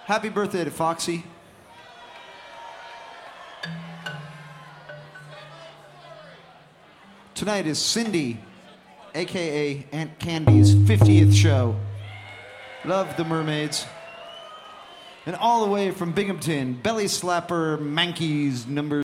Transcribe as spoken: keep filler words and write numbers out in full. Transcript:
Happy birthday to Foxy. Tonight is Cindy, a k a. Aunt Candy's fiftieth show. Love the Mermaids. And all the way from Binghamton, Belly Slapper Mankeys number